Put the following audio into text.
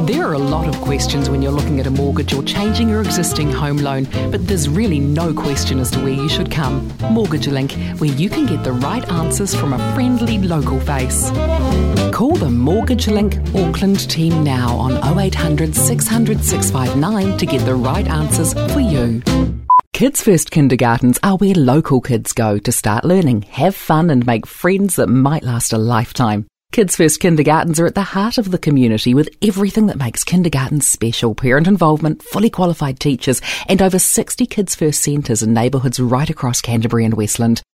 There are a lot of questions when you're looking at a mortgage or changing your existing home loan, but there's really no question as to where you should come. Mortgage Link, where you can get the right answers from a friendly local face. Call the Mortgage Link Auckland team now on 0800 600 659 to get the right answers for you. Kids First kindergartens are where local kids go to start learning, have fun and make friends that might last a lifetime. Kids First kindergartens are at the heart of the community with everything that makes kindergartens special: parent involvement, fully qualified teachers and over 60 Kids First centres in neighbourhoods right across Canterbury and Westland.